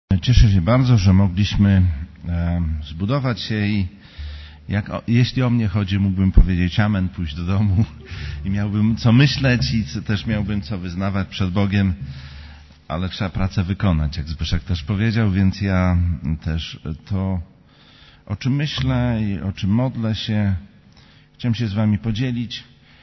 Cieszę się bardzo, że mogliśmy zbudować się i jeśli o mnie chodzi, mógłbym powiedzieć amen, pójść do domu i miałbym co myśleć i też miałbym co wyznawać przed Bogiem, ale trzeba pracę wykonać, jak Zbyszek też powiedział, więc ja też to, o czym myślę i o czym modlę się, chciałem się z wami podzielić.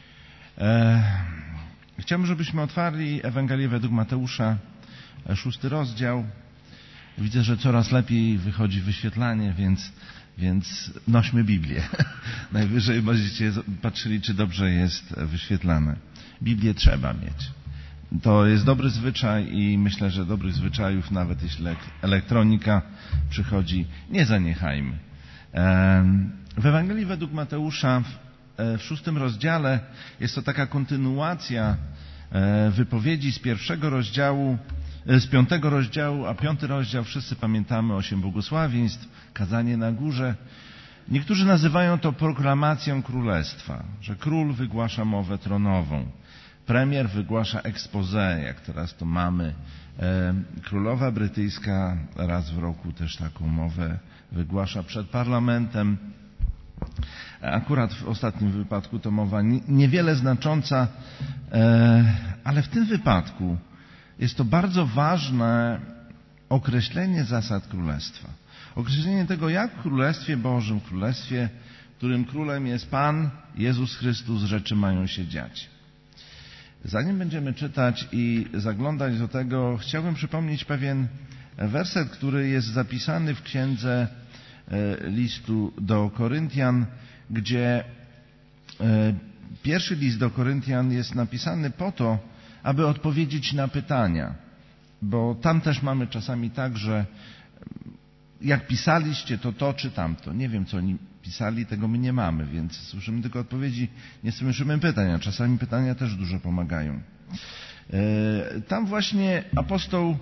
Chciałbym, żebyśmy otwarli Ewangelię według Mateusza, 6 rozdział. Widzę, że coraz lepiej wychodzi wyświetlanie, więc nośmy Biblię. Najwyżej będziecie patrzyli, czy dobrze jest wyświetlane. Biblię trzeba mieć. To jest dobry zwyczaj i myślę, że dobrych zwyczajów, nawet jeśli elektronika przychodzi, nie zaniechajmy. W Ewangelii według Mateusza w 6 rozdziale jest to taka kontynuacja wypowiedzi z 1 rozdziału, z 5 rozdziału, a 5 rozdział wszyscy pamiętamy 8 błogosławieństw, kazanie na górze. Niektórzy nazywają to proklamacją królestwa, że król wygłasza mowę tronową, premier wygłasza exposé, jak teraz to mamy. Królowa brytyjska raz w roku też taką mowę wygłasza przed parlamentem. Akurat w ostatnim wypadku to mowa niewiele znacząca, ale w tym wypadku jest to bardzo ważne określenie zasad królestwa. Określenie tego, jak w Królestwie Bożym, w Królestwie, którym królem jest Pan Jezus Chrystus, rzeczy mają się dziać. Zanim będziemy czytać i zaglądać do tego, chciałbym przypomnieć pewien werset, który jest zapisany w księdze listu do Koryntian, gdzie pierwszy list do Koryntian jest napisany po to, aby odpowiedzieć na pytania. Bo tam też mamy czasami tak, że jak pisaliście, to czy tamto. Nie wiem, co oni pisali, tego my nie mamy, więc słyszymy tylko odpowiedzi, nie słyszymy pytań, a czasami pytania też dużo pomagają. Tam właśnie apostoł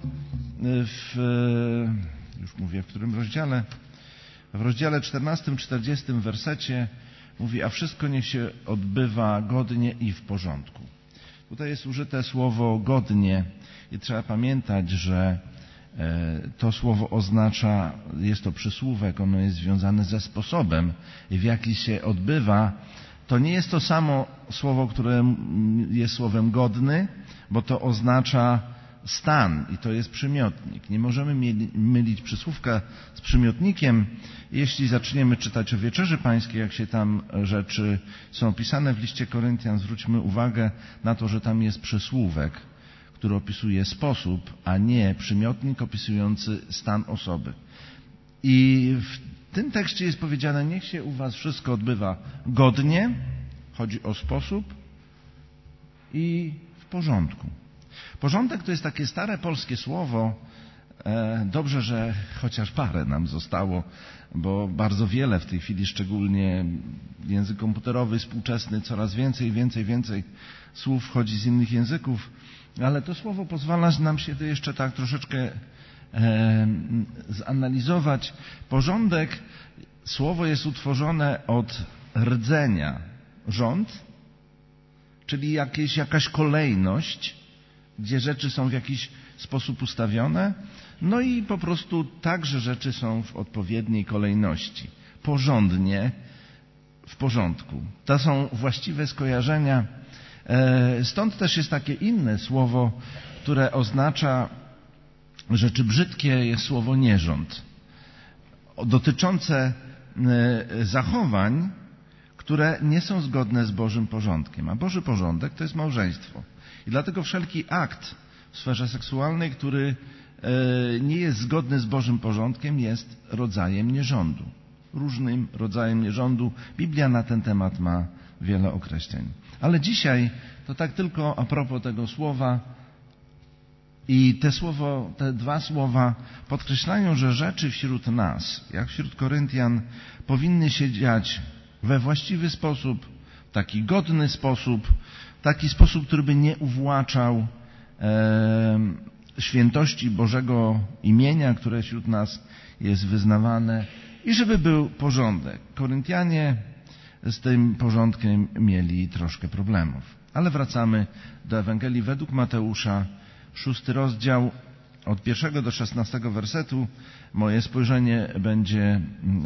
już mówię, w którym rozdziale, w rozdziale 14-40 wersecie mówi, a wszystko niech się odbywa godnie i w porządku. Tutaj jest użyte słowo godnie i trzeba pamiętać, że to słowo oznacza, jest to przysłówek, ono jest związane ze sposobem, w jaki się odbywa. To nie jest to samo słowo, które jest słowem godny, bo to oznacza stan i to jest przymiotnik. Nie możemy mylić przysłówka z przymiotnikiem. Jeśli zaczniemy czytać o Wieczerzy Pańskiej, jak się tam rzeczy są opisane w liście Koryntian, zwróćmy uwagę na to, że tam jest przysłówek, który opisuje sposób, a nie przymiotnik opisujący stan osoby. I w tym tekście jest powiedziane, niech się u was wszystko odbywa godnie, chodzi o sposób i w porządku. Porządek to jest takie stare polskie słowo. Dobrze, że chociaż parę nam zostało, bo bardzo wiele w tej chwili, szczególnie język komputerowy, współczesny, coraz więcej słów wchodzi z innych języków, ale to słowo pozwala nam się to jeszcze tak troszeczkę zanalizować. Porządek, słowo jest utworzone od rdzenia rząd, czyli jakaś kolejność, gdzie rzeczy są w jakiś sposób ustawione, no i po prostu tak, że rzeczy są w odpowiedniej kolejności. Porządnie, w porządku. To są właściwe skojarzenia. Stąd też jest takie inne słowo, które oznacza rzeczy brzydkie, jest słowo nierząd. Dotyczące zachowań, które nie są zgodne z Bożym porządkiem. A Boży porządek to jest małżeństwo. I dlatego wszelki akt w sferze seksualnej, który nie jest zgodny z Bożym porządkiem, jest rodzajem nierządu. Różnym rodzajem nierządu. Biblia na ten temat ma wiele określeń. Ale dzisiaj to tak tylko a propos tego słowa i te dwa słowa podkreślają, że rzeczy wśród nas, jak wśród Koryntian, powinny się dziać we właściwy sposób, taki godny sposób, taki sposób, który by nie uwłaczał świętości Bożego imienia, które wśród nas jest wyznawane i żeby był porządek. Koryntianie z tym porządkiem mieli troszkę problemów. Ale wracamy do Ewangelii według Mateusza, 6 rozdział od 1 do 16 wersetu moje spojrzenie będzie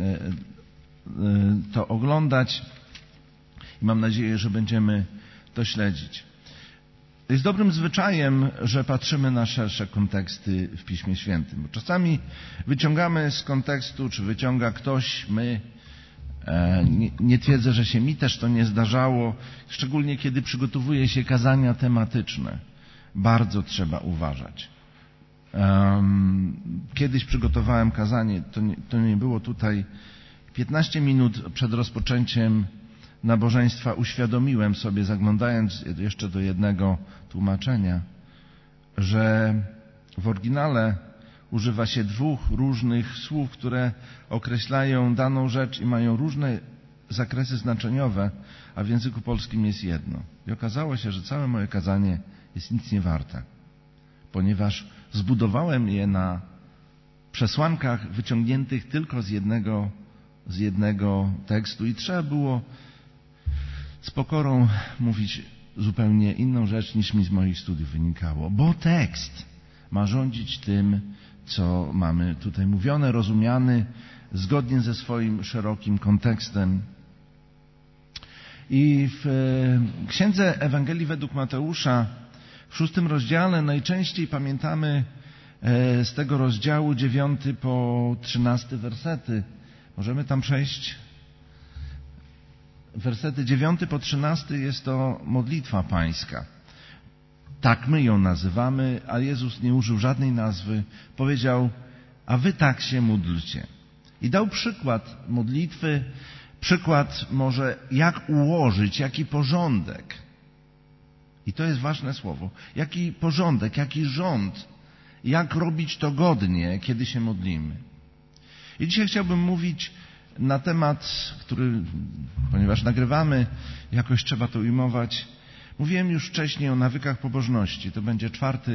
to oglądać i mam nadzieję, że będziemy to śledzić. Jest dobrym zwyczajem, że patrzymy na szersze konteksty w Piśmie Świętym. Bo czasami wyciągamy z kontekstu, czy wyciąga ktoś, my. Nie twierdzę, że się mi też to nie zdarzało, szczególnie kiedy przygotowuje się kazania tematyczne. Bardzo trzeba uważać. Kiedyś przygotowałem kazanie, to nie było tutaj. 15 minut przed rozpoczęciem nabożeństwa uświadomiłem sobie, zaglądając jeszcze do jednego tłumaczenia, że w oryginale używa się 2 różnych słów, które określają daną rzecz i mają różne zakresy znaczeniowe, a w języku polskim jest jedno. I okazało się, że całe moje kazanie jest nic nie warte, ponieważ zbudowałem je na przesłankach wyciągniętych tylko z jednego tekstu i trzeba było z pokorą mówić zupełnie inną rzecz, niż mi z moich studiów wynikało, bo tekst ma rządzić tym, co mamy tutaj mówione, rozumiany zgodnie ze swoim szerokim kontekstem. I w Księdze Ewangelii według Mateusza w 6 rozdziale najczęściej pamiętamy z tego rozdziału 9 po 13 wersety. Możemy tam przejść. Wersety 9 po 13 jest to modlitwa pańska. Tak my ją nazywamy, a Jezus nie użył żadnej nazwy. Powiedział, a wy tak się módlcie. I dał przykład modlitwy, przykład może jak ułożyć, jaki porządek. I to jest ważne słowo. Jaki porządek, jaki rząd, jak robić to godnie, kiedy się modlimy. I dzisiaj chciałbym mówić na temat, który, ponieważ nagrywamy, jakoś trzeba to ujmować. Mówiłem już wcześniej o nawykach pobożności. To będzie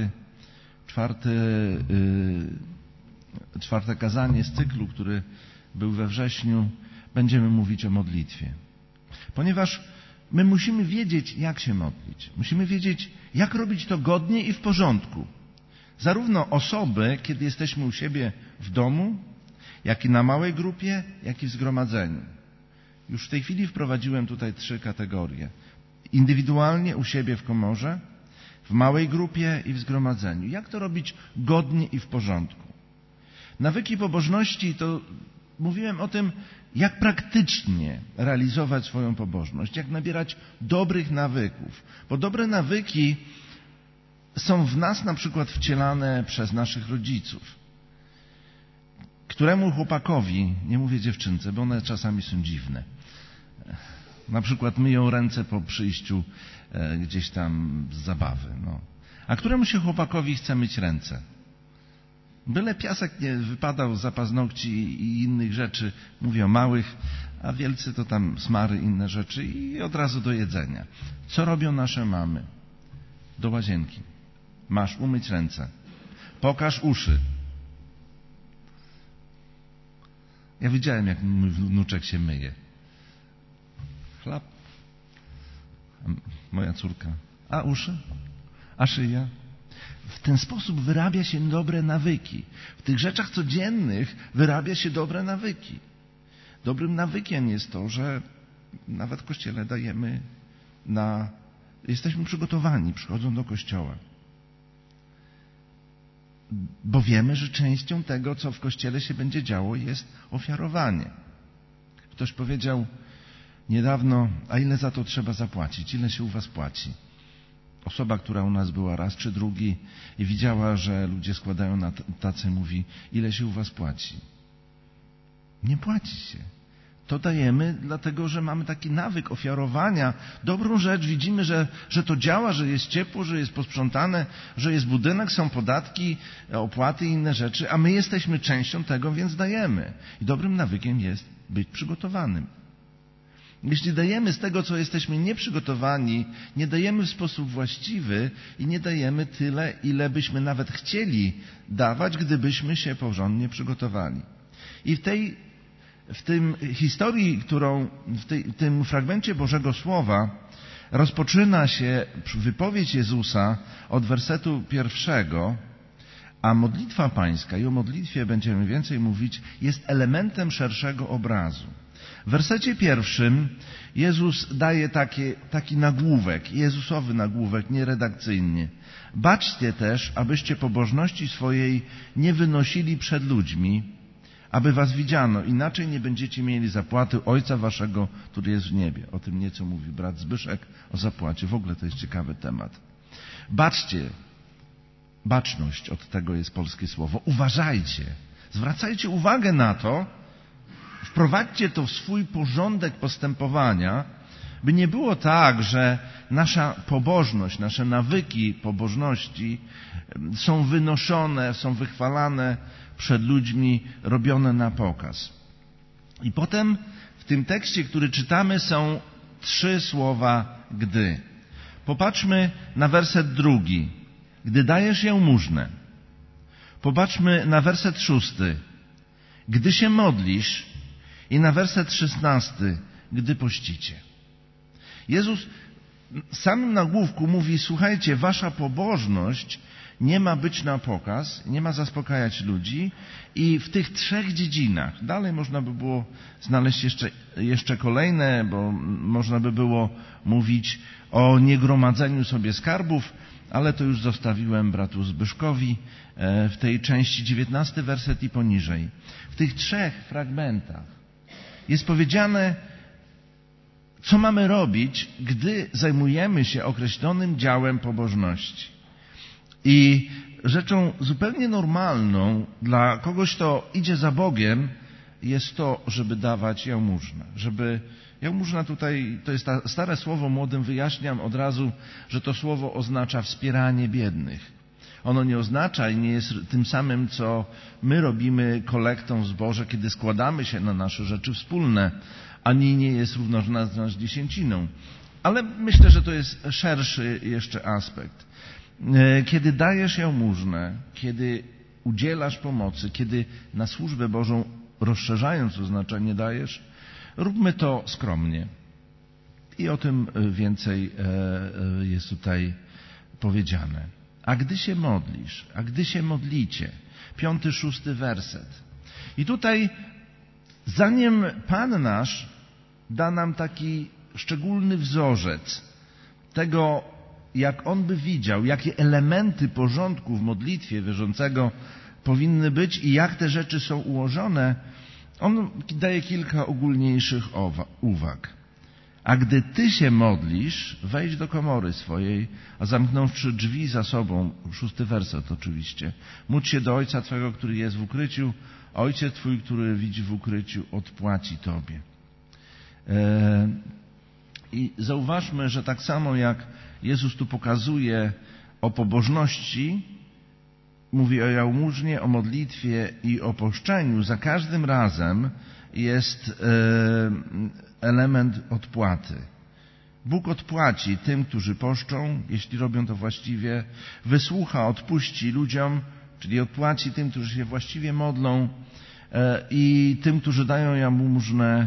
czwarte kazanie z cyklu, który był we wrześniu. Będziemy mówić o modlitwie. Ponieważ my musimy wiedzieć, jak się modlić. Musimy wiedzieć, jak robić to godnie i w porządku. Zarówno osoby, kiedy jesteśmy u siebie w domu, jak i na małej grupie, jak i w zgromadzeniu. Już w tej chwili wprowadziłem tutaj 3 kategorie. Indywidualnie u siebie w komorze, w małej grupie i w zgromadzeniu. Jak to robić godnie i w porządku? Nawyki pobożności to mówiłem o tym, jak praktycznie realizować swoją pobożność, jak nabierać dobrych nawyków. Bo dobre nawyki są w nas na przykład wcielane przez naszych rodziców. Któremu chłopakowi, nie mówię dziewczynce, bo one czasami są dziwne, na przykład myją ręce po przyjściu gdzieś tam z zabawy. A któremu się chłopakowi chce myć ręce? Byle piasek nie wypadał za paznokci i innych rzeczy, mówię o małych, a wielcy to tam smary, inne rzeczy i od razu do jedzenia. Co robią nasze mamy? Do łazienki. Masz umyć ręce. Pokaż uszy. Ja widziałem, jak mój wnuczek się myje. Chlap. Moja córka. A uszy? A szyja? W ten sposób wyrabia się dobre nawyki. W tych rzeczach codziennych wyrabia się dobre nawyki. Dobrym nawykiem jest to, że nawet w kościele jesteśmy przygotowani, przychodząc do kościoła. Bo wiemy, że częścią tego, co w kościele się będzie działo, jest ofiarowanie. Ktoś powiedział niedawno, a ile za to trzeba zapłacić? Ile się u was płaci? Osoba, która u nas była raz czy drugi i widziała, że ludzie składają na tacę, mówi, ile się u was płaci? Nie płaci się. To dajemy dlatego, że mamy taki nawyk ofiarowania. Dobrą rzecz, widzimy, że to działa, że jest ciepło, że jest posprzątane, że jest budynek, są podatki, opłaty i inne rzeczy, a my jesteśmy częścią tego, więc dajemy. I dobrym nawykiem jest być przygotowanym. Jeśli dajemy z tego, co jesteśmy nieprzygotowani, nie dajemy w sposób właściwy i nie dajemy tyle, ile byśmy nawet chcieli dawać, gdybyśmy się porządnie przygotowali. I w tym historii, w tym fragmencie Bożego Słowa rozpoczyna się wypowiedź Jezusa od wersetu 1, A modlitwa pańska, i o modlitwie będziemy więcej mówić, jest elementem szerszego obrazu. W wersecie 1 Jezus daje taki nagłówek, Jezusowy nagłówek, nieredakcyjnie. Baczcie też, abyście pobożności swojej nie wynosili przed ludźmi, aby was widziano, inaczej nie będziecie mieli zapłaty Ojca waszego, który jest w niebie. O tym nieco mówi brat Zbyszek, o zapłacie. W ogóle to jest ciekawy temat. Baczcie, baczność, od tego jest polskie słowo. Uważajcie, zwracajcie uwagę na to, wprowadźcie to w swój porządek postępowania, by nie było tak, że nasza pobożność, nasze nawyki pobożności są wynoszone, są wychwalane przed ludźmi, robione na pokaz. I potem w tym tekście, który czytamy, są 3 słowa gdy. Popatrzmy na werset 2. Gdy dajesz jałmużnę. Popatrzmy na werset 6. Gdy się modlisz. I na werset 16. Gdy pościcie. Jezus w samym nagłówku mówi, słuchajcie, wasza pobożność nie ma być na pokaz, nie ma zaspokajać ludzi i w tych 3 dziedzinach, dalej można by było znaleźć jeszcze kolejne, bo można by było mówić o niegromadzeniu sobie skarbów, ale to już zostawiłem bratu Zbyszkowi w tej części 19 werset i poniżej. W tych 3 fragmentach jest powiedziane, co mamy robić, gdy zajmujemy się określonym działem pobożności. I rzeczą zupełnie normalną dla kogoś, kto idzie za Bogiem, jest to, żeby dawać jałmużnę. Jałmużna tutaj, to jest stare słowo, młodym wyjaśniam od razu, że to słowo oznacza wspieranie biednych. Ono nie oznacza i nie jest tym samym, co my robimy kolektą w zborze, kiedy składamy się na nasze rzeczy wspólne, ani nie jest równoznaczna z dziesięciną. Ale myślę, że to jest szerszy jeszcze aspekt. Kiedy dajesz jałmużnę, kiedy udzielasz pomocy, kiedy na służbę Bożą rozszerzając oznaczenie dajesz, róbmy to skromnie. I o tym więcej jest tutaj powiedziane. A gdy się modlisz, a gdy się modlicie, 5, 6 werset. I tutaj, zanim Pan nasz da nam taki szczególny wzorzec tego, jak On by widział, jakie elementy porządku w modlitwie wierzącego powinny być i jak te rzeczy są ułożone, On daje kilka ogólniejszych uwag. A gdy ty się modlisz, wejdź do komory swojej, a zamknąwszy drzwi za sobą, 6 werset oczywiście, módl się do Ojca Twego, który jest w ukryciu, a Ojciec Twój, który widzi w ukryciu, odpłaci Tobie. I zauważmy, że tak samo jak Jezus tu pokazuje o pobożności, mówi o jałmużnie, o modlitwie i o poszczeniu, za każdym razem jest element odpłaty. Bóg odpłaci tym, którzy poszczą, jeśli robią to właściwie, wysłucha, odpuści ludziom, czyli odpłaci tym, którzy się właściwie modlą i tym, którzy dają jałmużnę.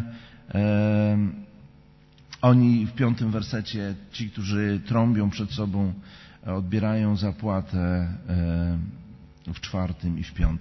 Oni w 5 wersecie, ci, którzy trąbią przed sobą, odbierają zapłatę w 4 i w 5.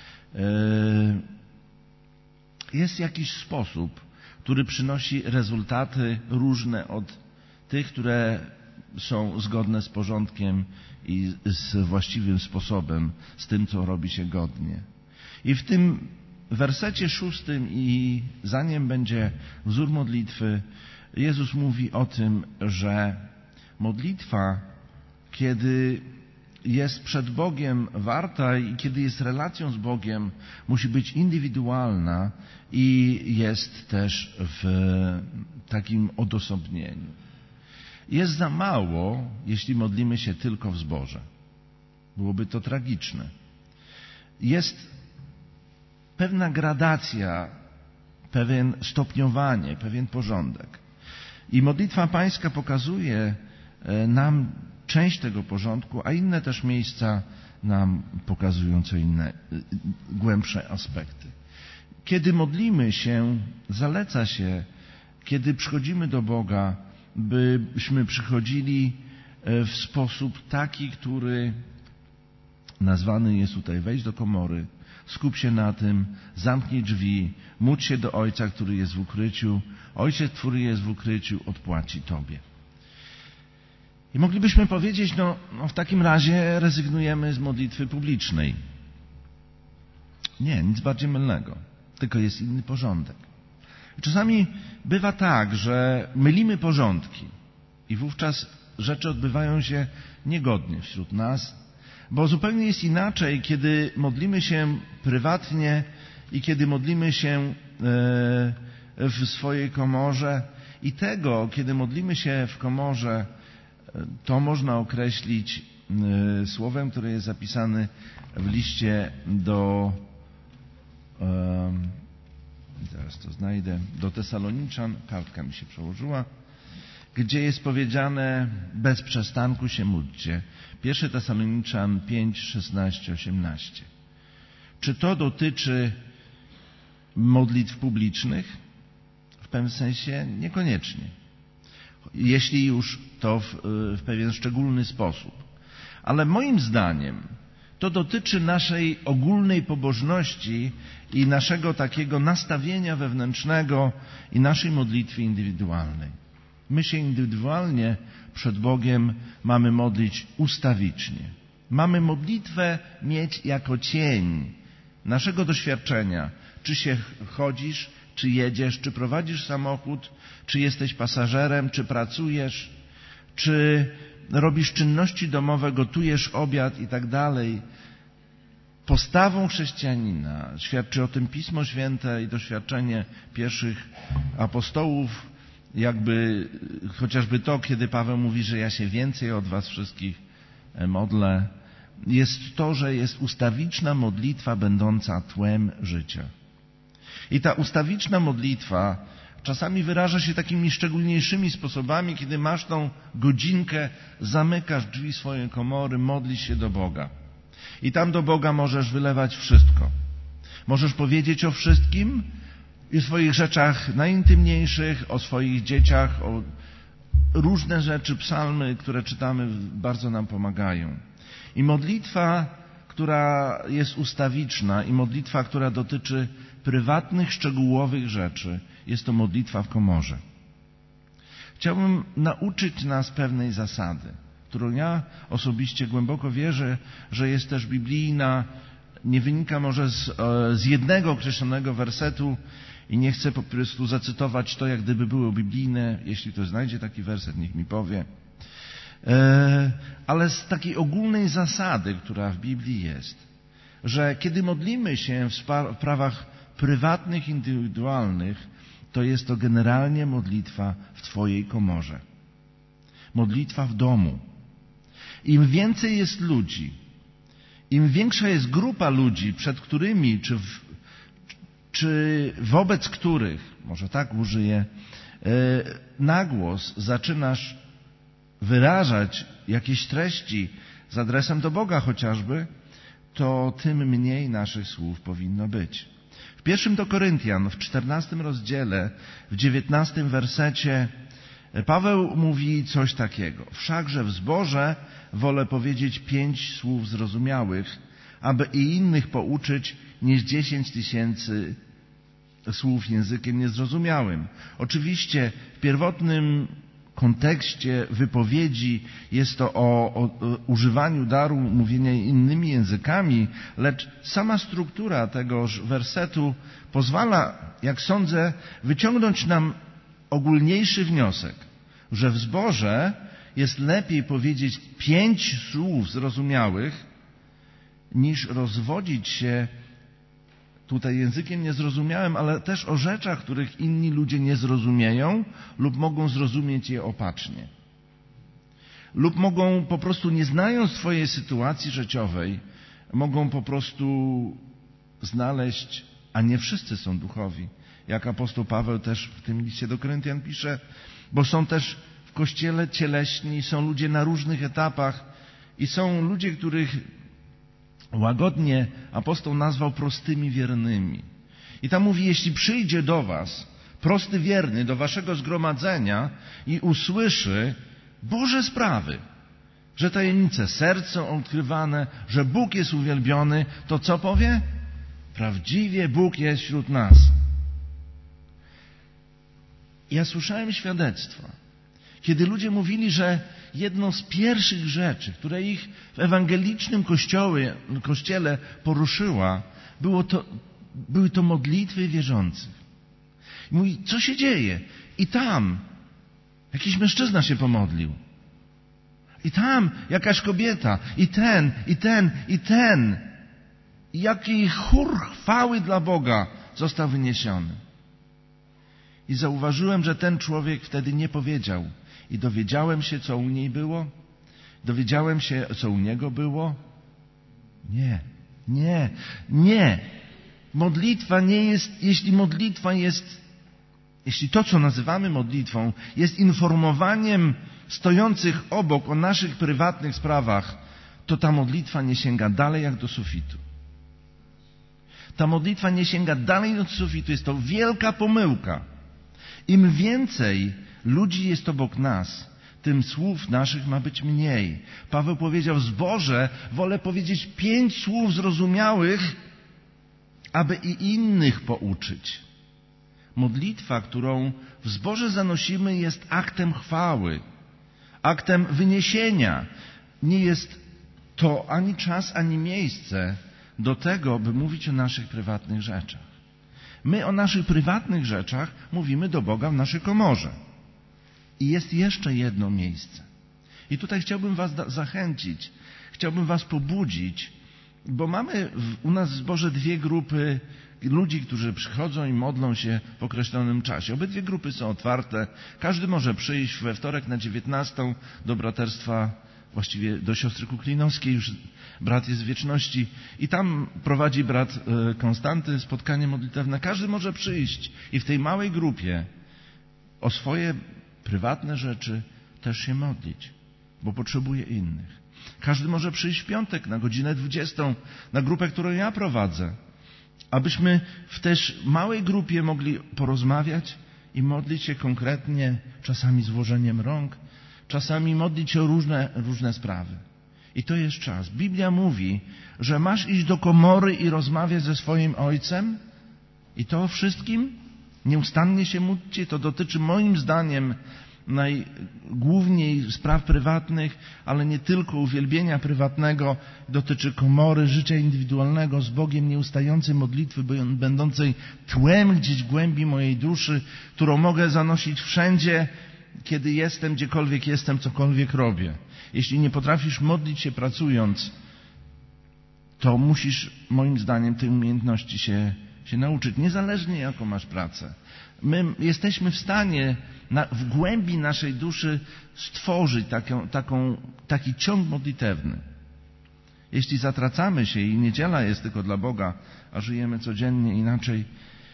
Jest jakiś sposób, który przynosi rezultaty różne od tych, które są zgodne z porządkiem i z właściwym sposobem, z tym, co robi się godnie. I w tym wersecie 6 i za nim będzie wzór modlitwy, Jezus mówi o tym, że modlitwa, kiedy jest przed Bogiem warta i kiedy jest relacją z Bogiem, musi być indywidualna i jest też w takim odosobnieniu. Jest za mało, jeśli modlimy się tylko w zborze. Byłoby to tragiczne. Jest pewna gradacja, pewien stopniowanie, pewien porządek. I modlitwa pańska pokazuje nam część tego porządku, a inne też miejsca nam pokazują co inne, głębsze aspekty. Kiedy modlimy się, zaleca się, kiedy przychodzimy do Boga, byśmy przychodzili w sposób taki, który nazwany jest tutaj: wejdź do komory, skup się na tym, zamknij drzwi, módl się do Ojca, który jest w ukryciu. Ojciec, który jest w ukryciu, odpłaci Tobie. I moglibyśmy powiedzieć, w takim razie rezygnujemy z modlitwy publicznej. Nie, nic bardziej mylnego, tylko jest inny porządek. Czasami bywa tak, że mylimy porządki i wówczas rzeczy odbywają się niegodnie wśród nas, bo zupełnie jest inaczej, kiedy modlimy się prywatnie i kiedy modlimy się w swojej komorze. I tego, kiedy modlimy się w komorze, to można określić słowem, które jest zapisane w liście zaraz to znajdę, do Tesaloniczan, kartka mi się przełożyła, gdzie jest powiedziane: bez przestanku się módlcie. 1 Tesaloniczan 5, 16, 18. Czy to dotyczy modlitw publicznych? W pewnym sensie niekoniecznie. Jeśli już, to w pewien szczególny sposób. Ale moim zdaniem to dotyczy naszej ogólnej pobożności i naszego takiego nastawienia wewnętrznego i naszej modlitwy indywidualnej. My się indywidualnie przed Bogiem mamy modlić ustawicznie. Mamy modlitwę mieć jako cień naszego doświadczenia. Czy się chodzisz, czy jedziesz, czy prowadzisz samochód, czy jesteś pasażerem, czy pracujesz, czy robisz czynności domowe, gotujesz obiad i tak dalej. Postawą chrześcijanina świadczy o tym Pismo Święte i doświadczenie pierwszych apostołów, chociażby to, kiedy Paweł mówi, że ja się więcej od was wszystkich modlę, jest to, że jest ustawiczna modlitwa będąca tłem życia. I ta ustawiczna modlitwa czasami wyraża się takimi szczególniejszymi sposobami, kiedy masz tą godzinkę, zamykasz drzwi swojej komory, modlisz się do Boga. I tam do Boga możesz wylewać wszystko. Możesz powiedzieć o wszystkim i o swoich rzeczach najintymniejszych, o swoich dzieciach, o różne rzeczy, psalmy, które czytamy, bardzo nam pomagają. I modlitwa, która jest ustawiczna, i modlitwa, która dotyczy prywatnych, szczegółowych rzeczy, jest to modlitwa w komorze. Chciałbym nauczyć nas pewnej zasady, którą ja osobiście głęboko wierzę, że jest też biblijna, nie wynika może z jednego określonego wersetu i nie chcę po prostu zacytować to, jak gdyby było biblijne. Jeśli ktoś znajdzie taki werset, niech mi powie. Ale z takiej ogólnej zasady, która w Biblii jest, że kiedy modlimy się w sprawach prywatnych, indywidualnych, to jest to generalnie modlitwa w Twojej komorze. Modlitwa w domu. Im więcej jest ludzi, im większa jest grupa ludzi, przed którymi, czy wobec których, może tak użyję, na głos zaczynasz wyrażać jakieś treści z adresem do Boga chociażby, to tym mniej naszych słów powinno być. W 1 do Koryntian, w 14 rozdziale, w 19 wersecie Paweł mówi coś takiego: wszakże w zborze wolę powiedzieć 5 słów zrozumiałych, aby i innych pouczyć, niż 10 000 słów językiem niezrozumiałym. Oczywiście w pierwotnym kontekście wypowiedzi jest to o używaniu daru mówienia innymi językami, lecz sama struktura tegoż wersetu pozwala, jak sądzę, wyciągnąć nam ogólniejszy wniosek, że w zborze jest lepiej powiedzieć 5 słów zrozumiałych, niż rozwodzić się tutaj językiem niezrozumiałym, ale też o rzeczach, których inni ludzie nie zrozumieją lub mogą zrozumieć je opacznie. Lub mogą po prostu, nie znając swojej sytuacji życiowej, mogą po prostu znaleźć, a nie wszyscy są duchowi. Jak apostoł Paweł też w tym liście do Koryntian pisze, bo są też w Kościele cieleśni, są ludzie na różnych etapach i są ludzie, których łagodnie apostoł nazwał prostymi wiernymi. I tam mówi, jeśli przyjdzie do was prosty wierny, do waszego zgromadzenia i usłyszy Boże sprawy, że tajemnice serc są odkrywane, że Bóg jest uwielbiony, to co powie? Prawdziwie Bóg jest wśród nas. Ja słyszałem świadectwa, kiedy ludzie mówili, że jedną z pierwszych rzeczy, które ich w ewangelicznym kościele poruszyła, były to modlitwy wierzących. I mówi, co się dzieje? I tam jakiś mężczyzna się pomodlił. I tam jakaś kobieta. I ten, i ten, i ten. I jaki chór chwały dla Boga został wyniesiony. I zauważyłem, że ten człowiek wtedy nie powiedział. I dowiedziałem się, co u niej było. Dowiedziałem się, co u niego było. Nie. Modlitwa nie jest, jeśli to, co nazywamy modlitwą, jest informowaniem stojących obok o naszych prywatnych sprawach, to ta modlitwa nie sięga dalej jak do sufitu. Ta modlitwa nie sięga dalej do sufitu. Jest to wielka pomyłka. Im więcej ludzi jest obok nas, tym słów naszych ma być mniej. Paweł powiedział, w zborze wolę powiedzieć 5 słów zrozumiałych, aby i innych pouczyć. Modlitwa, którą w zborze zanosimy, jest aktem chwały, aktem wyniesienia. Nie jest to ani czas, ani miejsce do tego, by mówić o naszych prywatnych rzeczach. My o naszych prywatnych rzeczach mówimy do Boga w naszej komorze. I jest jeszcze jedno miejsce. I tutaj chciałbym was zachęcić, chciałbym was pobudzić, bo mamy u nas w zborze 2 grupy ludzi, którzy przychodzą i modlą się w określonym czasie. Obydwie grupy są otwarte. Każdy może przyjść we wtorek na 19 do braterstwa, właściwie do siostry Kuklinowskiej, już brat jest w wieczności i tam prowadzi brat Konstanty spotkanie modlitewne. Każdy może przyjść i w tej małej grupie o swoje prywatne rzeczy też się modlić, bo potrzebuje innych. Każdy może przyjść w piątek na godzinę 20 na grupę, którą ja prowadzę, abyśmy w też małej grupie mogli porozmawiać i modlić się konkretnie, czasami z włożeniem rąk, czasami modlić się o różne sprawy. I to jest czas. Biblia mówi, że masz iść do komory i rozmawiać ze swoim Ojcem i to o wszystkim. Nieustannie się módlcie. To dotyczy moim zdaniem najgłówniej spraw prywatnych, ale nie tylko uwielbienia prywatnego. Dotyczy komory, życia indywidualnego z Bogiem, nieustającej modlitwy, będącej tłem gdzieś w głębi mojej duszy, którą mogę zanosić wszędzie, kiedy jestem, gdziekolwiek jestem, cokolwiek robię. Jeśli nie potrafisz modlić się pracując, to musisz, moim zdaniem, tej umiejętności się nauczyć, niezależnie jaką masz pracę. My jesteśmy w stanie w głębi naszej duszy stworzyć taki ciąg modlitewny. Jeśli zatracamy się i niedziela jest tylko dla Boga, a żyjemy codziennie inaczej,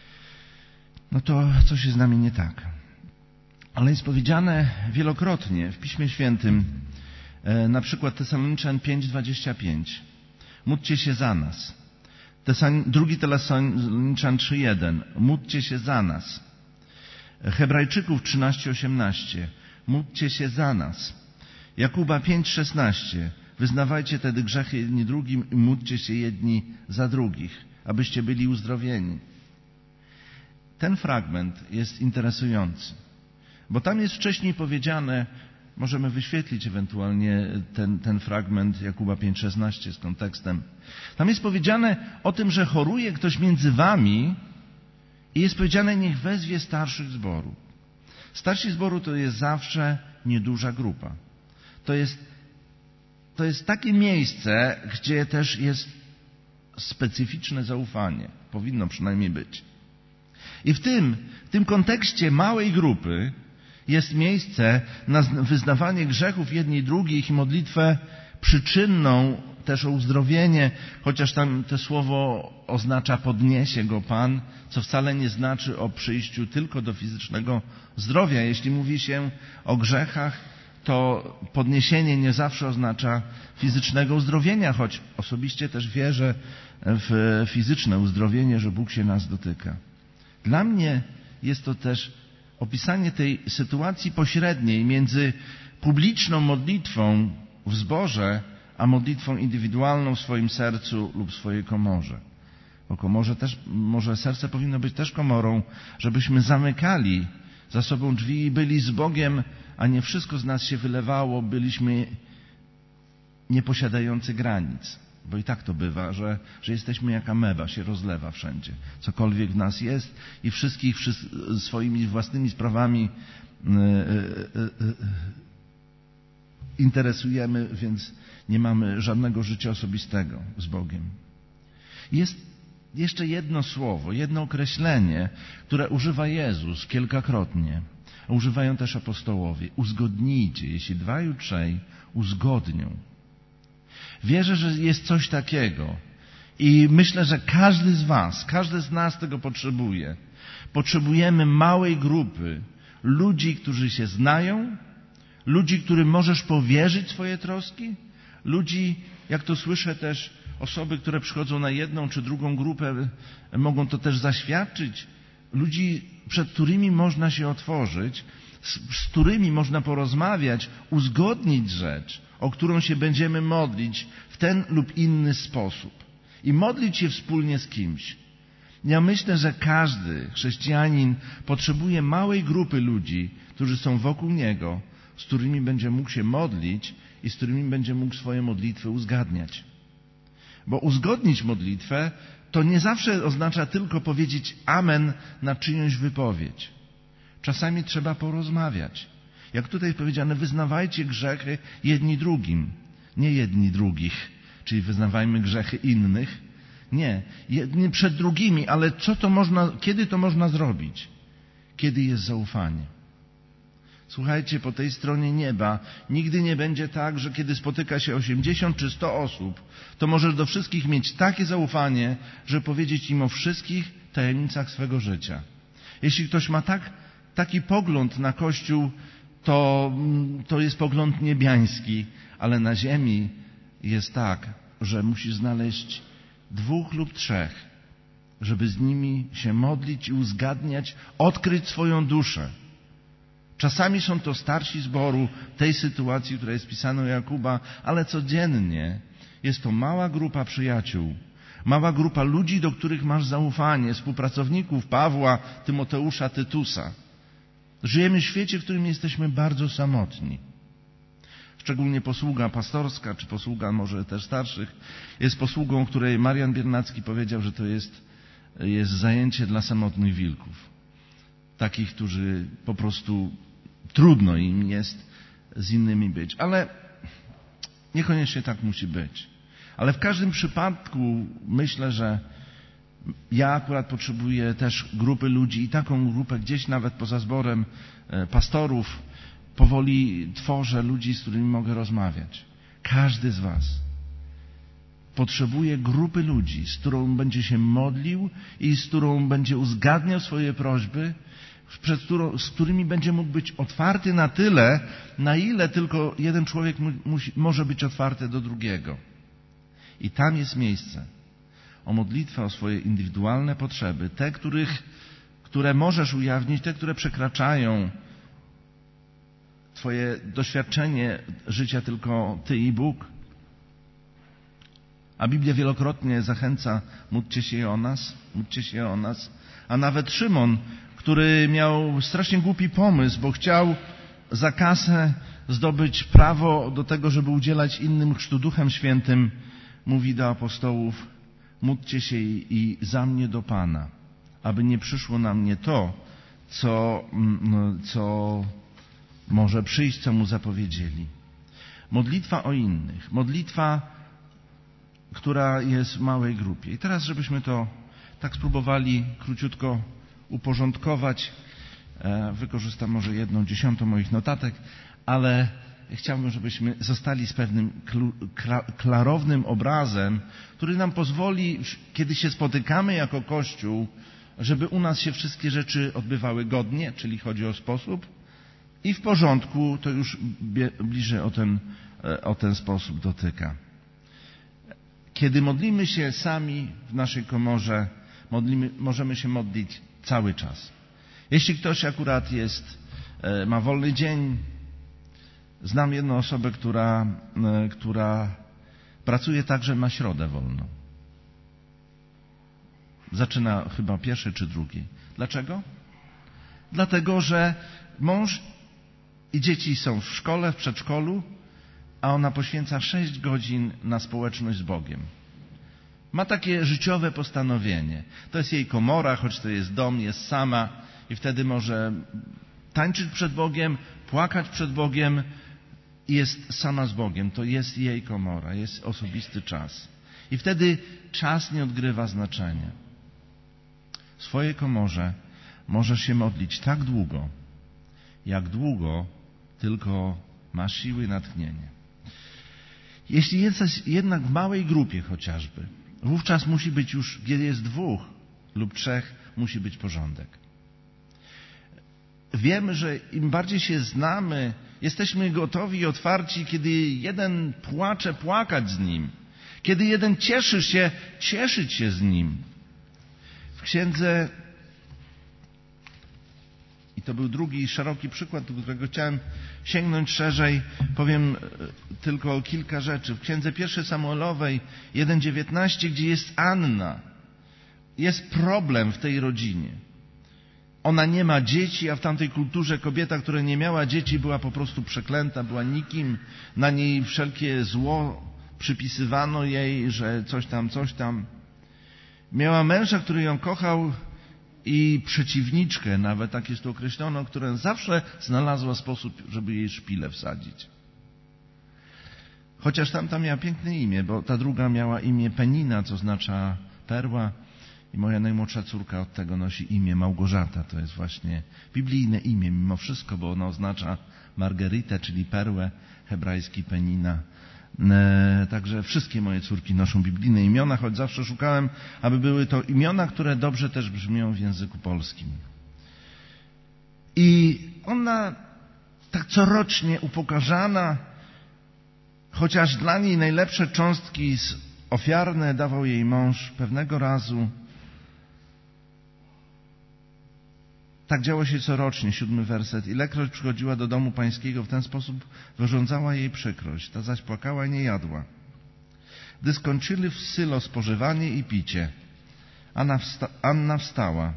no to coś jest z nami nie tak. Ale jest powiedziane wielokrotnie w Piśmie Świętym, na przykład Tesaloniczan 5:25. Módlcie się za nas. 2 Tesaloniczan 3:1. Módlcie się za nas. Hebrajczyków 13:18. Módlcie się za nas. Jakuba 5:16. Wyznawajcie tedy grzechy jedni drugim i módlcie się jedni za drugich, abyście byli uzdrowieni. Ten fragment jest interesujący, bo tam jest wcześniej powiedziane, możemy wyświetlić ewentualnie ten fragment Jakuba 5:16 z kontekstem. Tam jest powiedziane o tym, że choruje ktoś między wami i jest powiedziane, niech wezwie starszych zboru. Starsi zboru to jest zawsze nieduża grupa. To jest takie miejsce, gdzie też jest specyficzne zaufanie. Powinno przynajmniej być. I w tym kontekście małej grupy jest miejsce na wyznawanie grzechów jedni drugich i modlitwę przyczynną też o uzdrowienie, chociaż tam to słowo oznacza podniesie go Pan, co wcale nie znaczy o przyjściu tylko do fizycznego zdrowia. Jeśli mówi się o grzechach, to podniesienie nie zawsze oznacza fizycznego uzdrowienia, choć osobiście też wierzę w fizyczne uzdrowienie, że Bóg się nas dotyka. Dla mnie jest to też opisanie tej sytuacji pośredniej między publiczną modlitwą w zborze, a modlitwą indywidualną w swoim sercu lub w swojej komorze. Bo komorze też, może serce powinno być też komorą, żebyśmy zamykali za sobą drzwi i byli z Bogiem, a nie wszystko z nas się wylewało, byliśmy nieposiadający granic. Bo i tak to bywa, że jesteśmy jak ameba, się rozlewa wszędzie. Cokolwiek w nas jest i wszystkich swoimi własnymi sprawami interesujemy, więc nie mamy żadnego życia osobistego z Bogiem. Jest jeszcze jedno słowo, jedno określenie, które używa Jezus kilkakrotnie. Używają też apostołowie. Uzgodnijcie, jeśli 2 lub 3 uzgodnią. Wierzę, że jest coś takiego i myślę, że każdy z was, każdy z nas tego potrzebuje. Potrzebujemy małej grupy ludzi, którzy się znają, ludzi, którym możesz powierzyć swoje troski, ludzi, jak to słyszę też, osoby, które przychodzą na jedną czy drugą grupę, mogą to też zaświadczyć, ludzi, przed którymi można się otworzyć, z którymi można porozmawiać, uzgodnić rzecz, o którą się będziemy modlić w ten lub inny sposób. I modlić się wspólnie z kimś. Ja myślę, że każdy chrześcijanin potrzebuje małej grupy ludzi, którzy są wokół niego, z którymi będzie mógł się modlić i z którymi będzie mógł swoje modlitwy uzgadniać. Bo uzgodnić modlitwę to nie zawsze oznacza tylko powiedzieć amen na czyjąś wypowiedź. Czasami trzeba porozmawiać. Jak tutaj powiedziane, wyznawajcie grzechy jedni drugim, nie jedni drugich, czyli wyznawajmy grzechy innych. Nie, jedni przed drugimi, ale kiedy to można zrobić? Kiedy jest zaufanie. Słuchajcie, po tej stronie nieba nigdy nie będzie tak, że kiedy spotyka się 80 czy 100 osób, to możesz do wszystkich mieć takie zaufanie, że powiedzieć im o wszystkich tajemnicach swego życia. Jeśli ktoś ma taki pogląd na Kościół, to jest pogląd niebiański, ale na ziemi jest tak, że musisz znaleźć 2 lub 3, żeby z nimi się modlić i uzgadniać, odkryć swoją duszę. Czasami są to starsi zboru tej sytuacji, która jest pisana u Jakuba, ale codziennie jest to mała grupa przyjaciół, mała grupa ludzi, do których masz zaufanie, współpracowników Pawła, Tymoteusza, Tytusa. Żyjemy w świecie, w którym jesteśmy bardzo samotni. Szczególnie posługa pastorska, czy posługa może też starszych, jest posługą, której Marian Biernacki powiedział, że to jest zajęcie dla samotnych wilków. Takich, którzy po prostu trudno im jest z innymi być. Ale niekoniecznie tak musi być. Ale w każdym przypadku myślę, że ja akurat potrzebuję też grupy ludzi i taką grupę gdzieś nawet poza zborem pastorów powoli tworzę ludzi, z którymi mogę rozmawiać. Każdy z was potrzebuje grupy ludzi, z którą będzie się modlił i z którą będzie uzgadniał swoje prośby, z którymi będzie mógł być otwarty na tyle, na ile tylko jeden człowiek może być otwarty do drugiego. I tam jest miejsce o modlitwę, o swoje indywidualne potrzeby, te, które możesz ujawnić, te, które przekraczają twoje doświadczenie życia tylko ty i Bóg. A Biblia wielokrotnie zachęca, módlcie się o nas. A nawet Szymon, który miał strasznie głupi pomysł, bo chciał za kasę zdobyć prawo do tego, żeby udzielać innym chrztu Duchem Świętym, mówi do apostołów, módlcie się i za mnie do Pana, aby nie przyszło na mnie to, co może przyjść, co mu zapowiedzieli. Modlitwa o innych, modlitwa, która jest w małej grupie. I teraz, żebyśmy to tak spróbowali króciutko uporządkować, wykorzystam może 1/10 moich notatek, ale chciałbym, żebyśmy zostali z pewnym klarownym obrazem, który nam pozwoli, kiedy się spotykamy jako Kościół, żeby u nas się wszystkie rzeczy odbywały godnie, czyli chodzi o sposób, i w porządku, to już bliżej o ten sposób dotyka. Kiedy modlimy się sami w naszej komorze, możemy się modlić cały czas. Jeśli ktoś akurat ma wolny dzień, Znam jedną osobę, która pracuje tak, że ma środę wolną. Zaczyna chyba pierwszy czy drugi. Dlaczego? Dlatego, że mąż i dzieci są w szkole, w przedszkolu, a ona poświęca 6 godzin na społeczność z Bogiem. Ma takie życiowe postanowienie. To jest jej komora, choć to jest dom, jest sama i wtedy może tańczyć przed Bogiem, płakać przed Bogiem i jest sama z Bogiem. To jest jej komora, jest osobisty czas. I wtedy czas nie odgrywa znaczenia. W swojej komorze możesz się modlić tak długo, jak długo tylko masz siły i natchnienie. Jeśli jesteś jednak w małej grupie chociażby, wówczas musi być już, kiedy jest 2 lub 3, musi być porządek. Wiemy, że im bardziej się znamy, jesteśmy gotowi i otwarci, kiedy jeden płacze, płakać z nim. Kiedy jeden cieszy się, cieszyć się z nim. W księdze, i to był drugi szeroki przykład, do którego chciałem sięgnąć szerzej, powiem tylko kilka rzeczy. W księdze 1 Samuelowej 1:19, gdzie jest Anna, jest problem w tej rodzinie. Ona nie ma dzieci, a w tamtej kulturze kobieta, która nie miała dzieci, była po prostu przeklęta, była nikim. Na niej wszelkie zło przypisywano jej, że coś tam. Miała męża, który ją kochał, i przeciwniczkę, nawet tak jest to określono, która zawsze znalazła sposób, żeby jej szpilę wsadzić. Chociaż tamta miała piękne imię, bo ta druga miała imię Penina, co oznacza perła, i moja najmłodsza córka od tego nosi imię Małgorzata. To jest właśnie biblijne imię mimo wszystko, bo ono oznacza Margeritę, czyli perłę, hebrajski Penina. Także wszystkie moje córki noszą biblijne imiona, choć zawsze szukałem, aby były to imiona, które dobrze też brzmią w języku polskim. I ona tak corocznie upokarzana, chociaż dla niej najlepsze cząstki ofiarne dawał jej mąż, pewnego razu, tak działo się corocznie, 7 werset. Ilekroć przychodziła do domu pańskiego, w ten sposób wyrządzała jej przykrość. Ta zaś płakała i nie jadła. Gdy skończyli w Sylo spożywanie i picie, Anna wstała.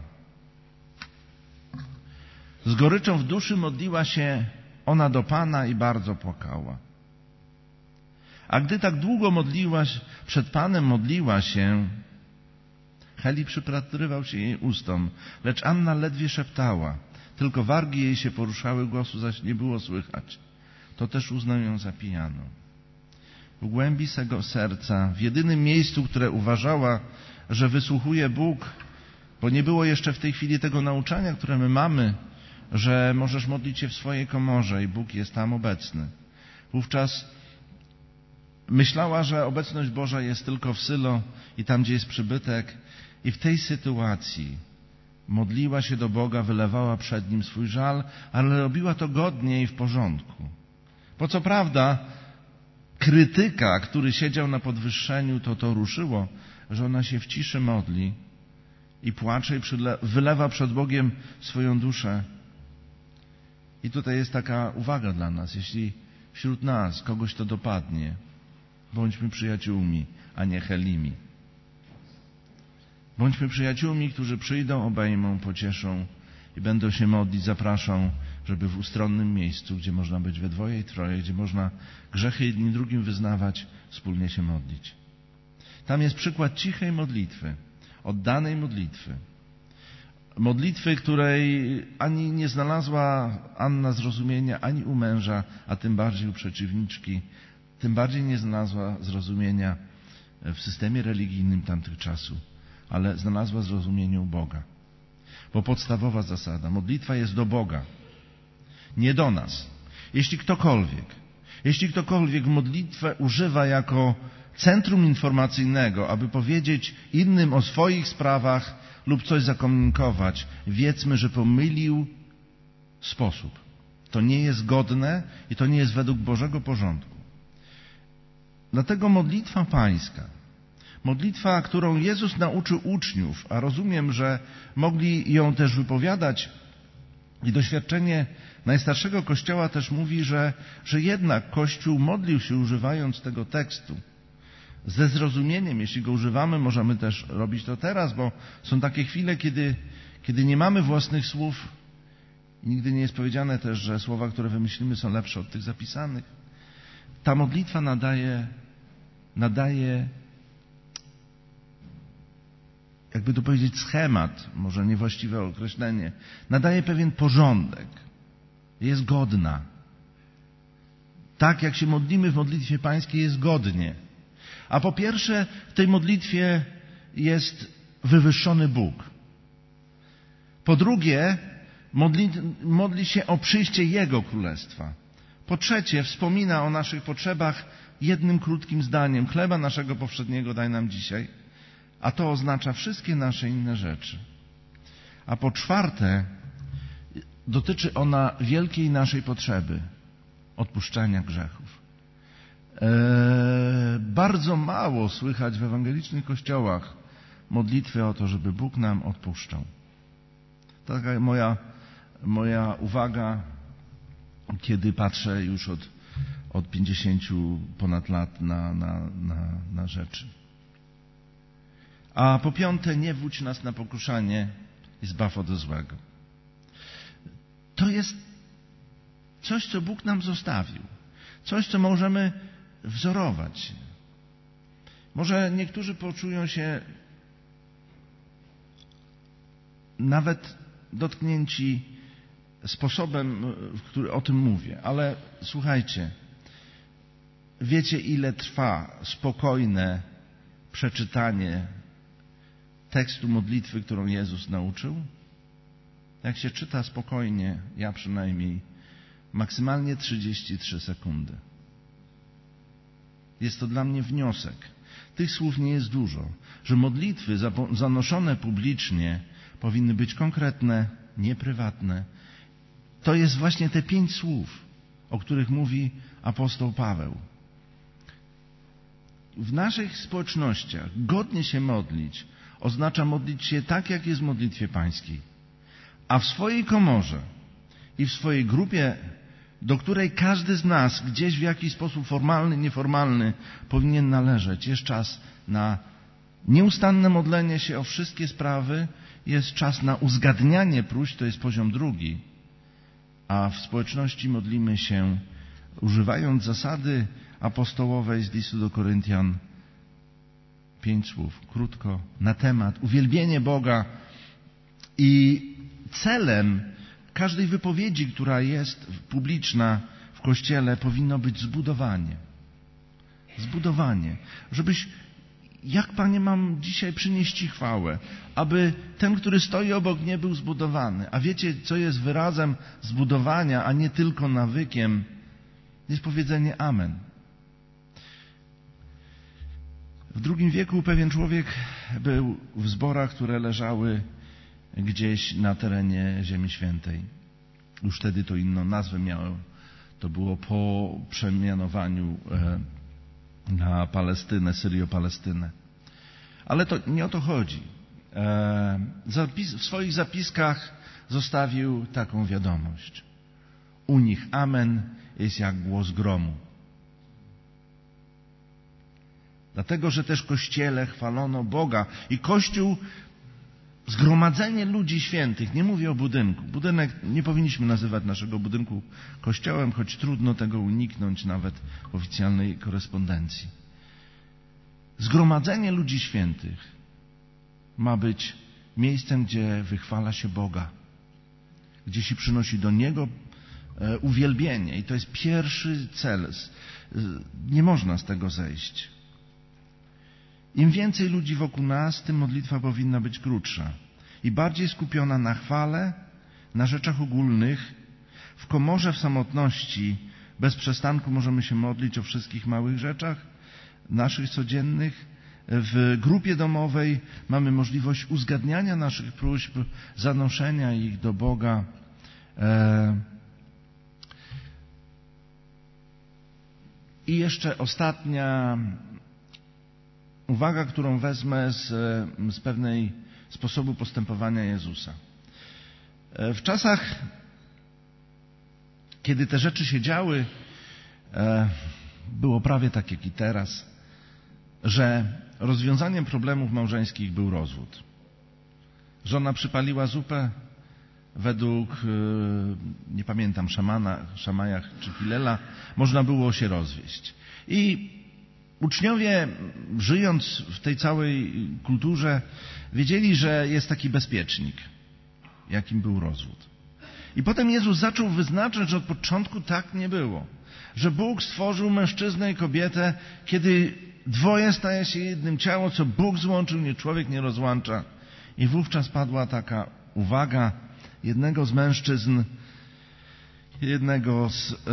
Z goryczą w duszy modliła się ona do Pana i bardzo płakała. A gdy tak długo przed Panem modliła się, Heli przypatrywał się jej ustom, lecz Anna ledwie szeptała. Tylko wargi jej się poruszały, głosu zaś nie było słychać. To też uznał ją za pijaną. W głębi swego serca, w jedynym miejscu, które uważała, że wysłuchuje Bóg, bo nie było jeszcze w tej chwili tego nauczania, które my mamy, że możesz modlić się w swojej komorze i Bóg jest tam obecny. Wówczas myślała, że obecność Boża jest tylko w Sylo i tam, gdzie jest przybytek. I w tej sytuacji modliła się do Boga, wylewała przed Nim swój żal, ale robiła to godnie i w porządku. Bo co prawda krytyka, który siedział na podwyższeniu, to ruszyło, że ona się w ciszy modli i płacze i wylewa przed Bogiem swoją duszę. I tutaj jest taka uwaga dla nas. Jeśli wśród nas kogoś to dopadnie, bądźmy przyjaciółmi, a nie Helimi. Bądźmy przyjaciółmi, którzy przyjdą, obejmą, pocieszą i będą się modlić, zapraszą, żeby w ustronnym miejscu, gdzie można być we dwoje i troje, gdzie można grzechy jednym drugim wyznawać, wspólnie się modlić. Tam jest przykład cichej modlitwy, oddanej modlitwy. Modlitwy, której ani nie znalazła Anna zrozumienia, ani u męża, a tym bardziej u przeciwniczki, tym bardziej nie znalazła zrozumienia w systemie religijnym tamtych czasów, ale znalazła zrozumienie u Boga. Bo podstawowa zasada, modlitwa jest do Boga, nie do nas. Jeśli ktokolwiek modlitwę używa jako centrum informacyjnego, aby powiedzieć innym o swoich sprawach lub coś zakomunikować, wiedzmy, że pomylił sposób. To nie jest godne i to nie jest według Bożego porządku. Dlatego modlitwa pańska, modlitwa, którą Jezus nauczył uczniów, a rozumiem, że mogli ją też wypowiadać I doświadczenie najstarszego Kościoła też mówi, że jednak Kościół modlił się używając tego tekstu. Ze zrozumieniem, jeśli go używamy, możemy też robić to teraz, bo są takie chwile, kiedy nie mamy własnych słów i nigdy nie jest powiedziane też, że słowa, które wymyślimy, są lepsze od tych zapisanych. Ta modlitwa nadaje, jakby to powiedzieć, schemat, może niewłaściwe określenie, nadaje pewien porządek. Jest godna. Tak jak się modlimy w modlitwie pańskiej, jest godnie. A po pierwsze, w tej modlitwie jest wywyższony Bóg. Po drugie, modli się o przyjście Jego Królestwa. Po trzecie, wspomina o naszych potrzebach jednym krótkim zdaniem. Chleba naszego powszedniego daj nam dzisiaj. A to oznacza wszystkie nasze inne rzeczy. A po czwarte, dotyczy ona wielkiej naszej potrzeby odpuszczania grzechów. Bardzo mało słychać w ewangelicznych kościołach modlitwy o to, żeby Bóg nam odpuszczał. Taka moja uwaga, kiedy patrzę już od 50 ponad lat na rzeczy. A po piąte, nie wódź nas na pokuszanie i zbaw od złego. To jest coś, co Bóg nam zostawił. Coś, co możemy wzorować. Może niektórzy poczują się nawet dotknięci sposobem, w który o tym mówię. Ale słuchajcie, wiecie, ile trwa spokojne przeczytanie tekstu modlitwy, którą Jezus nauczył? Jak się czyta spokojnie, ja przynajmniej, maksymalnie 33 sekundy. Jest to dla mnie wniosek. Tych słów nie jest dużo. Że modlitwy zanoszone publicznie powinny być konkretne, nieprywatne. To jest właśnie te 5 słów, o których mówi apostoł Paweł. W naszych społecznościach godnie się modlić oznacza modlić się tak, jak jest w modlitwie pańskiej. A w swojej komorze i w swojej grupie, do której każdy z nas gdzieś w jakiś sposób formalny, nieformalny powinien należeć, jest czas na nieustanne modlenie się o wszystkie sprawy, jest czas na uzgadnianie próśb, to jest poziom drugi. A w społeczności modlimy się, używając zasady apostołowej z listu do Koryntian, 5 słów, krótko, na temat, uwielbienie Boga. I celem każdej wypowiedzi, która jest publiczna w Kościele, powinno być zbudowanie. Zbudowanie. Żebyś, jak Panie mam dzisiaj przynieść Ci chwałę, aby ten, który stoi obok mnie, był zbudowany. A wiecie, co jest wyrazem zbudowania, a nie tylko nawykiem? Jest powiedzenie amen. W II wieku pewien człowiek był w zborach, które leżały gdzieś na terenie Ziemi Świętej. Już wtedy to inną nazwę miało. To było po przemianowaniu na Palestynę, Syrio-Palestynę. Ale to nie o to chodzi. W swoich zapiskach zostawił taką wiadomość. U nich amen jest jak głos gromu. Dlatego, że też w Kościele chwalono Boga. I Kościół, zgromadzenie ludzi świętych, nie mówię o budynku. Budynek, nie powinniśmy nazywać naszego budynku kościołem, choć trudno tego uniknąć nawet w oficjalnej korespondencji. Zgromadzenie ludzi świętych ma być miejscem, gdzie wychwala się Boga, gdzie się przynosi do Niego uwielbienie. I to jest pierwszy cel. Nie można z tego zejść. Im więcej ludzi wokół nas, tym modlitwa powinna być krótsza i bardziej skupiona na chwale, na rzeczach ogólnych. W komorze, w samotności, bez przestanku możemy się modlić o wszystkich małych rzeczach naszych codziennych. W grupie domowej mamy możliwość uzgadniania naszych próśb, zanoszenia ich do Boga. I jeszcze ostatnia uwaga, którą wezmę z pewnej sposobu postępowania Jezusa. W czasach Kiedy te rzeczy się działy, było prawie tak jak i teraz, że rozwiązaniem problemów małżeńskich był rozwód. Żona przypaliła zupę, według, nie pamiętam, Szamajach czy Hilela, można było się rozwieść. I uczniowie, żyjąc w tej całej kulturze, wiedzieli, że jest taki bezpiecznik, jakim był rozwód. I potem Jezus zaczął wyznaczać, że od początku tak nie było. Że Bóg stworzył mężczyznę i kobietę, kiedy dwoje staje się jednym ciałem, co Bóg złączył, nie człowiek nie rozłącza. I wówczas padła taka uwaga jednego z mężczyzn, jednego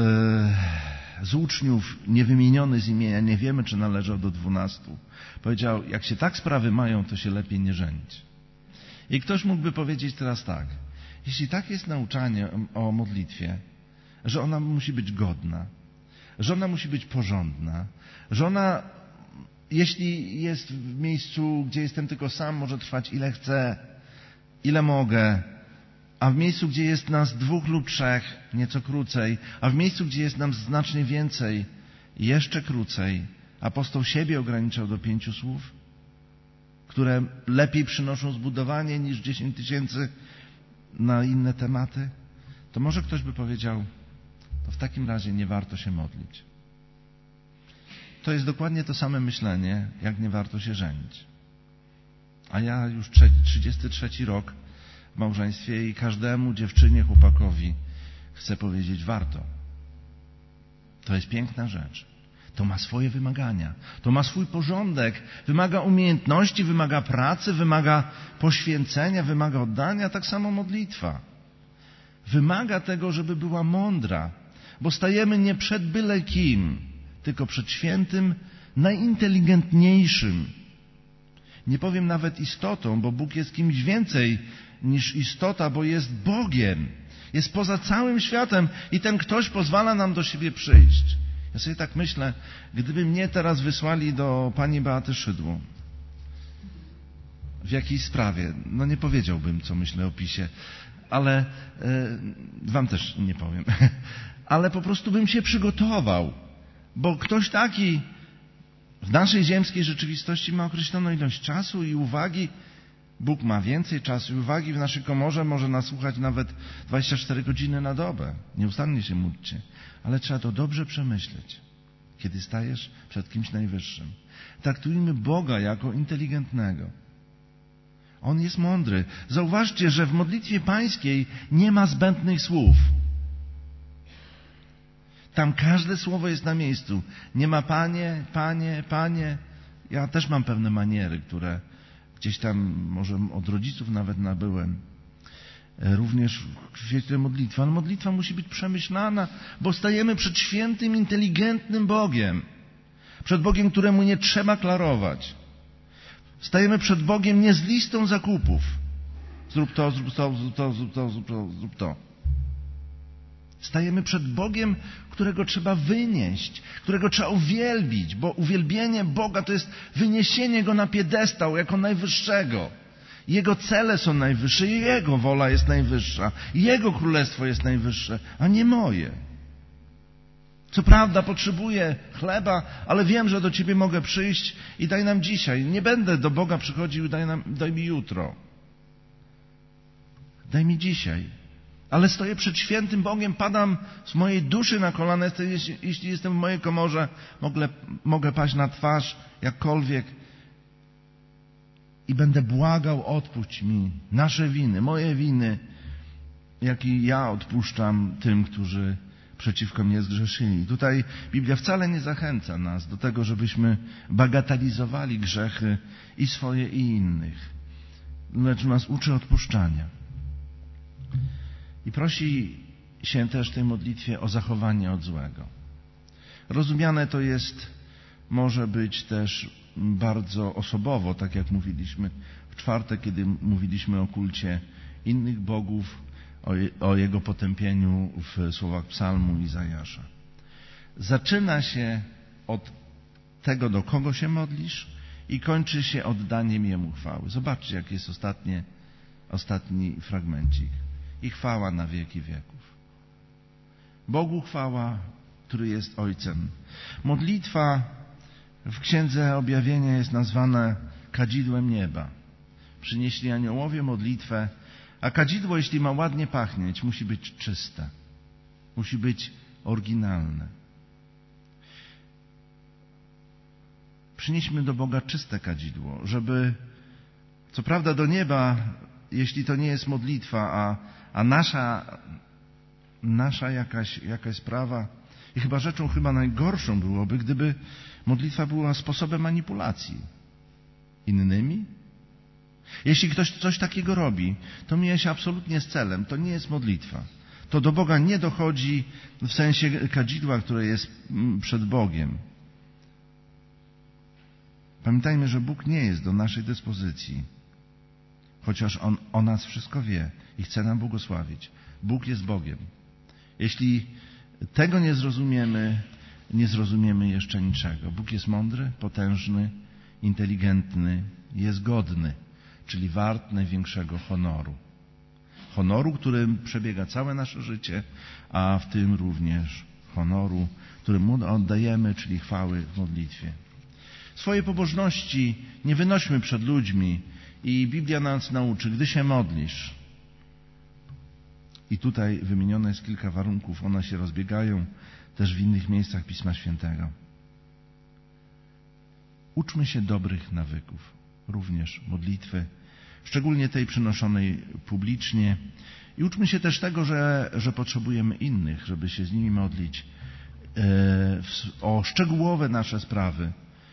z uczniów, niewymieniony z imienia, nie wiemy, czy należał do 12. Powiedział, jak się tak sprawy mają, to się lepiej nie żenić. I ktoś mógłby powiedzieć teraz tak, jeśli tak jest nauczanie o modlitwie, że ona musi być godna, że ona musi być porządna, że ona, jeśli jest w miejscu, gdzie jestem tylko sam, może trwać ile chcę, ile mogę, a w miejscu, gdzie jest nas 2 lub 3, nieco krócej, a w miejscu, gdzie jest nam znacznie więcej, jeszcze krócej. Apostoł siebie ograniczał do 5 słów, które lepiej przynoszą zbudowanie niż 10 000 na inne tematy. To może ktoś by powiedział, to w takim razie nie warto się modlić. To jest dokładnie to same myślenie, jak nie warto się żenić. A ja już 33 rok w małżeństwie i każdemu dziewczynie, chłopakowi chcę powiedzieć, warto. To jest piękna rzecz. To ma swoje wymagania. To ma swój porządek. Wymaga umiejętności, wymaga pracy, wymaga poświęcenia, wymaga oddania. Tak samo modlitwa. Wymaga tego, żeby była mądra. Bo stajemy nie przed byle kim, tylko przed świętym, najinteligentniejszym. Nie powiem nawet istotą, bo Bóg jest kimś więcej niż istota, bo jest Bogiem. Jest poza całym światem i ten ktoś pozwala nam do siebie przyjść. Ja sobie tak myślę, gdyby mnie teraz wysłali do pani Beaty Szydło w jakiejś sprawie, no nie powiedziałbym, co myślę o PiS-ie, ale wam też nie powiem, ale po prostu bym się przygotował, bo ktoś taki w naszej ziemskiej rzeczywistości ma określoną ilość czasu i uwagi. Bóg ma więcej czasu i uwagi. W naszej komorze może nas słuchać nawet 24 godziny na dobę. Nieustannie się módlcie. Ale trzeba to dobrze przemyśleć, kiedy stajesz przed kimś najwyższym. Traktujmy Boga jako inteligentnego. On jest mądry. Zauważcie, że w modlitwie pańskiej nie ma zbędnych słów. Tam każde słowo jest na miejscu. Nie ma Panie, Panie, Panie. Ja też mam pewne maniery, które gdzieś tam może od rodziców nawet nabyłem. Również w świetle modlitwy. Ale modlitwa musi być przemyślana, bo stajemy przed świętym, inteligentnym Bogiem. Przed Bogiem, któremu nie trzeba klarować. Stajemy przed Bogiem nie z listą zakupów. Zrób to, zrób to, zrób to, zrób to, zrób to, zrób to. Stajemy przed Bogiem, którego trzeba wynieść, którego trzeba uwielbić, bo uwielbienie Boga to jest wyniesienie Go na piedestał jako najwyższego. Jego cele są najwyższe, Jego wola jest najwyższa, Jego królestwo jest najwyższe, a nie moje. Co prawda potrzebuję chleba, ale wiem, że do Ciebie mogę przyjść i daj nam dzisiaj. Nie będę do Boga przychodził, daj mi jutro. Daj mi dzisiaj. Ale stoję przed świętym Bogiem, padam z mojej duszy na kolana. Jeśli jestem w mojej komorze, mogę paść na twarz, jakkolwiek. I będę błagał, odpuść mi nasze winy, moje winy, jak i ja odpuszczam tym, którzy przeciwko mnie zgrzeszyli. Tutaj Biblia wcale nie zachęca nas do tego, żebyśmy bagatelizowali grzechy i swoje, i innych. Lecz nas uczy odpuszczania. I prosi się też w tej modlitwie o zachowanie od złego. Rozumiane to jest, może być też bardzo osobowo, tak jak mówiliśmy w czwartek, kiedy mówiliśmy o kulcie innych bogów, o jego potępieniu w słowach psalmu Izajasza. Zaczyna się od tego, do kogo się modlisz i kończy się oddaniem Jemu chwały. Zobaczcie, jaki jest ostatni fragmencik. I chwała na wieki wieków. Bogu chwała, który jest Ojcem. Modlitwa w Księdze Objawienia jest nazwana kadzidłem nieba. Przynieśli aniołowie modlitwę, a kadzidło, jeśli ma ładnie pachnieć, musi być czyste. Musi być oryginalne. Przynieśmy do Boga czyste kadzidło, żeby, co prawda do nieba, jeśli to nie jest modlitwa, a nasza jakaś sprawa, i chyba rzeczą najgorszą byłoby, gdyby modlitwa była sposobem manipulacji innymi. Jeśli ktoś coś takiego robi, to mija się absolutnie z celem. To nie jest modlitwa. To do Boga nie dochodzi w sensie kadzidła, które jest przed Bogiem. Pamiętajmy, że Bóg nie jest do naszej dyspozycji, chociaż On o nas wszystko wie i chce nam błogosławić. Bóg jest Bogiem. Jeśli tego nie zrozumiemy jeszcze niczego. Bóg jest mądry, potężny, inteligentny, jest godny, czyli wart największego honoru. Honoru, którym przebiega całe nasze życie, a w tym również honoru, który Mu oddajemy, czyli chwały w modlitwie. Swojej pobożności nie wynośmy przed ludźmi i Biblia nas nauczy, gdy się modlisz. I tutaj wymienione jest kilka warunków, one się rozbiegają też w innych miejscach Pisma Świętego. Uczmy się dobrych nawyków, również modlitwy, szczególnie tej przynoszonej publicznie. I uczmy się też tego, że potrzebujemy innych, żeby się z nimi modlić o szczegółowe nasze sprawy,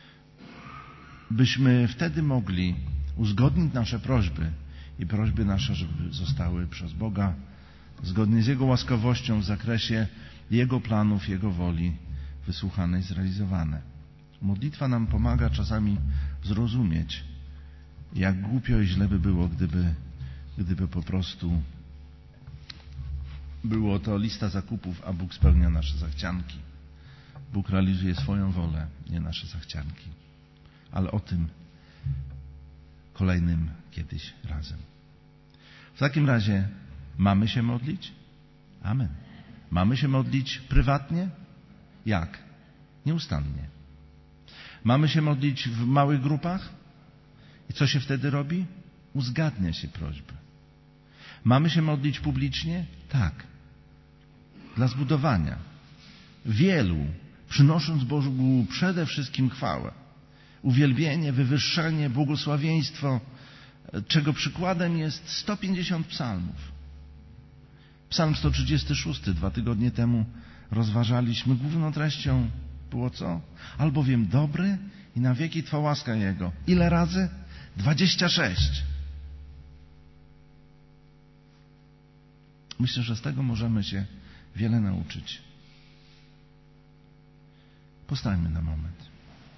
byśmy wtedy mogli uzgodnić nasze prośby i prośby nasze, żeby zostały przez Boga zgodnie z Jego łaskawością w zakresie Jego planów, Jego woli wysłuchane i zrealizowane. Modlitwa nam pomaga czasami zrozumieć, jak głupio i źle by było, gdyby po prostu było to lista zakupów, a Bóg spełnia nasze zachcianki. Bóg realizuje swoją wolę, nie nasze zachcianki. Ale o tym kolejnym kiedyś razem. W takim razie mamy się modlić? Amen. Mamy się modlić prywatnie? Jak? Nieustannie. Mamy się modlić w małych grupach? I co się wtedy robi? Uzgadnia się prośby. Mamy się modlić publicznie? Tak. Dla zbudowania. Wielu, przynosząc Bogu przede wszystkim chwałę. Uwielbienie, wywyższenie, błogosławieństwo, czego przykładem jest 150 psalmów. Psalm 136, 2 tygodnie temu rozważaliśmy. Główną treścią było co? Albowiem dobry i na wieki Twa łaska Jego. Ile razy? 26. Myślę, że z tego możemy się wiele nauczyć. Postańmy na moment.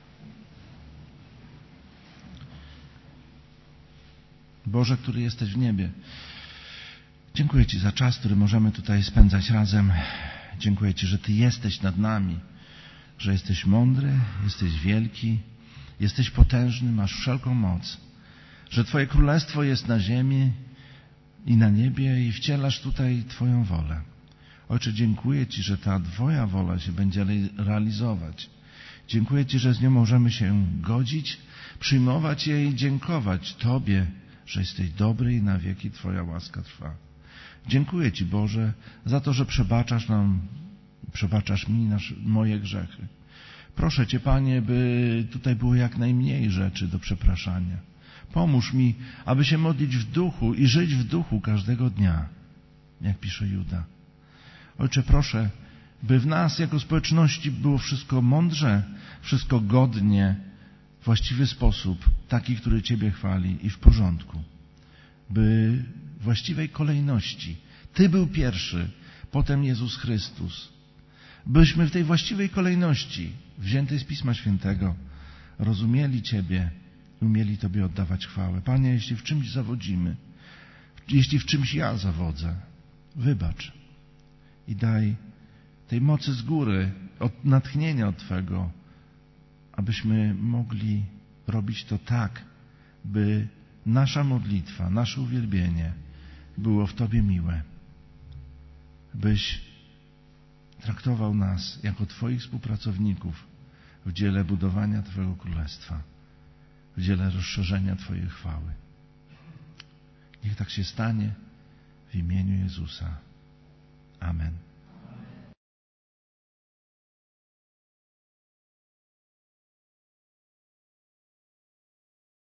Boże, który jesteś w niebie, dziękuję Ci za czas, który możemy tutaj spędzać razem. Dziękuję Ci, że Ty jesteś nad nami, że jesteś mądry, jesteś wielki, jesteś potężny, masz wszelką moc, że Twoje królestwo jest na ziemi i na niebie i wcielasz tutaj Twoją wolę. Ojcze, dziękuję Ci, że ta Twoja wola się będzie realizować. Dziękuję Ci, że z nią możemy się godzić, przyjmować jej i dziękować Tobie, że jesteś dobry i na wieki Twoja łaska trwa. Dziękuję Ci, Boże, za to, że przebaczasz mi moje grzechy. Proszę Cię, Panie, by tutaj było jak najmniej rzeczy do przepraszania. Pomóż mi, aby się modlić w duchu i żyć w duchu każdego dnia, jak pisze Juda. Ojcze, proszę, by w nas jako społeczności było wszystko mądrze, wszystko godnie, w właściwy sposób, taki, który Ciebie chwali i w porządku. By w właściwej kolejności Ty był pierwszy, potem Jezus Chrystus. Byśmy w tej właściwej kolejności, wziętej z Pisma Świętego, rozumieli Ciebie i umieli Tobie oddawać chwałę. Panie, jeśli w czymś zawodzimy, jeśli w czymś ja zawodzę, wybacz i daj tej mocy z góry, od natchnienia od Twego, abyśmy mogli robić to tak, by nasza modlitwa, nasze uwielbienie było w Tobie miłe. Byś traktował nas jako Twoich współpracowników w dziele budowania Twojego Królestwa, w dziele rozszerzenia Twojej chwały. Niech tak się stanie w imieniu Jezusa. Amen.